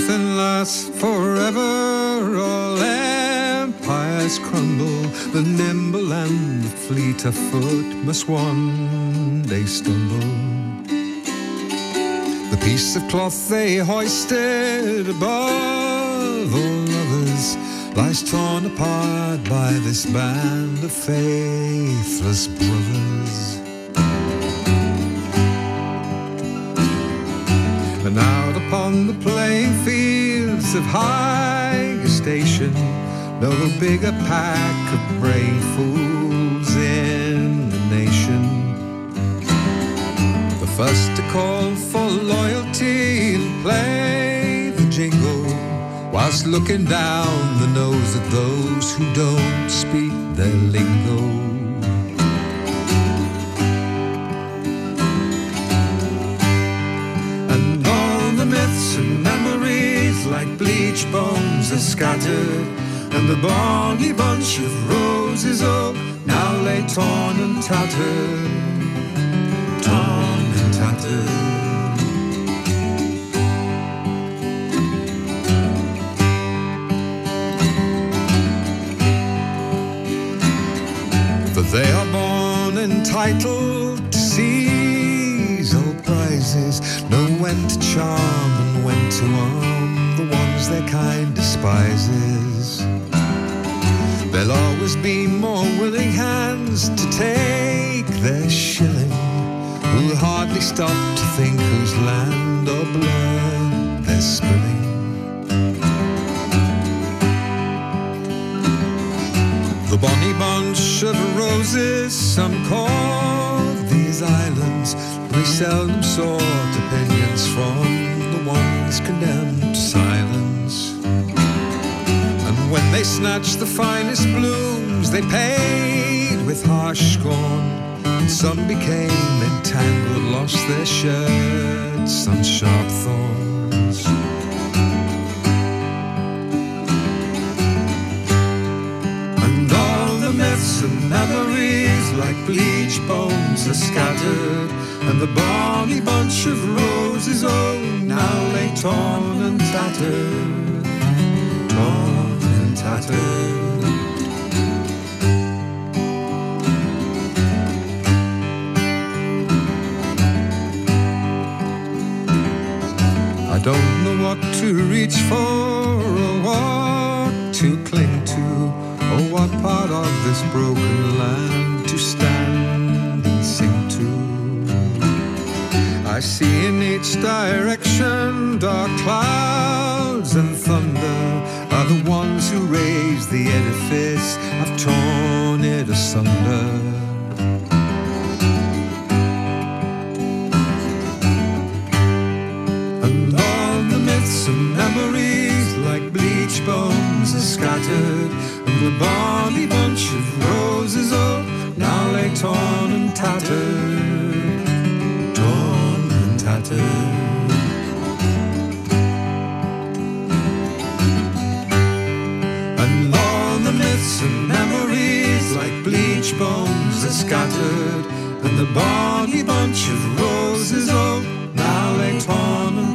Nothing lasts forever, all empires crumble. The nimble and the fleet of foot must one day stumble. The piece of cloth they hoisted above all others lies torn apart by this band of faithless brothers. And out upon the playing fields of high station, no bigger pack of brave fools in the nation. The first to call for loyalty and play the jingle, whilst looking down the nose at those who don't speak their lingo. Myths and memories like bleach bones are scattered, and the bonny bunch of roses, oh, now lay torn and tattered, torn and tattered. For they are born entitled to seize all prizes, know when to charm and when to arm the ones their kind despises. There'll always be more willing hands to take their shilling, who'll hardly stop to think whose land or blood they're spilling. The bonny bunch of roses some call these islands, they seldom sought opinions from the ones condemned to silence. And when they snatched the finest blooms, they paid with harsh scorn, and some became entangled, lost their shirts on sharp thorns. And all the myths and memories like bleach bones are scattered, and the bonny bunch of roses, oh, now lay torn and tattered, torn and tattered. I don't know what to reach for, or what to cling to, or what part of this broken land to stand and sing to. I see in each direction dark clouds and thunder are the ones who raise the edifice. I've torn it asunder. And all the myths and memories like bleach bones are scattered, and the bonny bunch of roses, oh, now lay torn and tattered, torn and tattered. And all the myths and memories like bleach bones are scattered, and the bonny bunch of roses, oh, now lay torn and